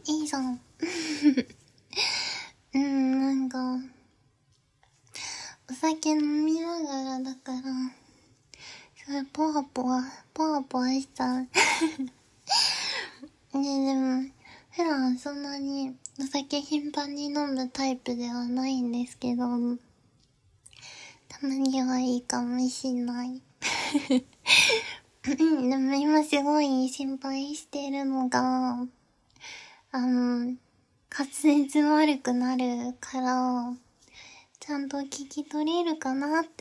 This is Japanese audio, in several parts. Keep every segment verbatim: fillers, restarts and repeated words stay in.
いいじゃん。うん、なんか、お酒飲みながらだから、それポワポワ、ポワポワしちゃう。ね、でも、普段そんなにお酒頻繁に飲むタイプではないんですけど、たまにはいいかもしんない。うん、でも今すごい心配してるのが、あの、滑舌悪くなるから、ちゃんと聞き取れるかなって。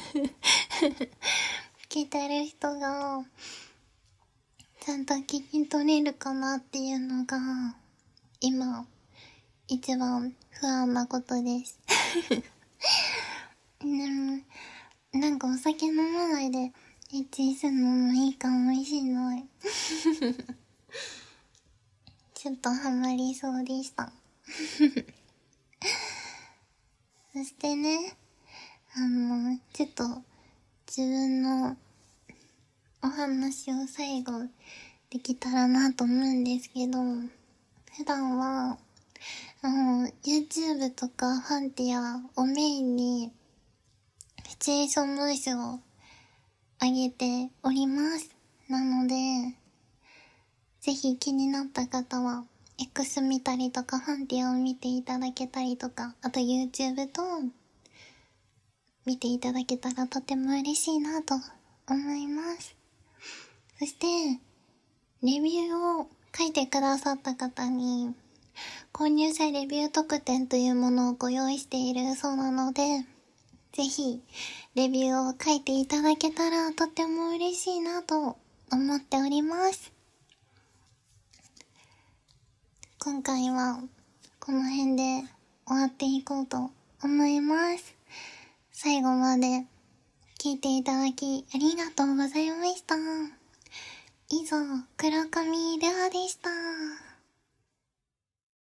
聞いてる人が、ちゃんと聞き取れるかなっていうのが、今、一番不安なことです。でも、なんかお酒飲まないで、エッチするのもいいかもしんない。ちょっとハマりそうでした。そしてね、あの、ちょっと、自分のお話を最後できたらなと思うんですけど、普段は、あの、YouTube とかファンティアをメインに、シチュエーションボイスを上げております。なので、ぜひ気になった方は、X 見たりとか、ファンティアを見ていただけたりとか、あと YouTube と、見ていただけたらとても嬉しいなと思います。そして、レビューを書いてくださった方に、購入者レビュー特典というものをご用意しているそうなので、ぜひ、レビューを書いていただけたらとても嬉しいなと思っております。今回は、この辺で終わっていこうと思います。最後まで聞いていただきありがとうございました。以上、黒髪レアでした。